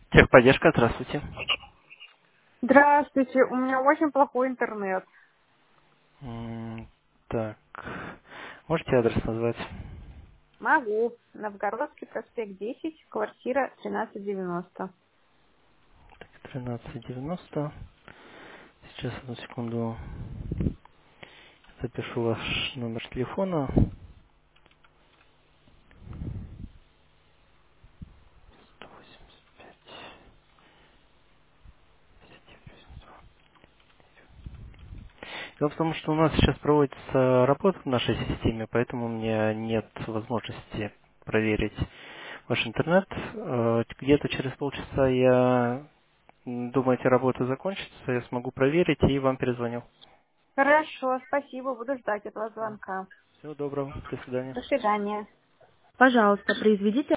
Техподдержка, здравствуйте. Здравствуйте, у меня очень плохой интернет. Так, можете адрес назвать? Могу. Новгородский проспект 10, квартира 1390. 1390. Сейчас, одну секунду, запишу ваш номер телефона. 185. Дело в том, что у нас сейчас проводится работа в нашей системе, поэтому у меня нет возможности проверить ваш интернет. Где-то через полчаса думаете, работа закончится, я смогу проверить и вам перезвоню. Хорошо, спасибо, буду ждать этого Да. звонка. Всего доброго, до свидания. До свидания. Пожалуйста, произведите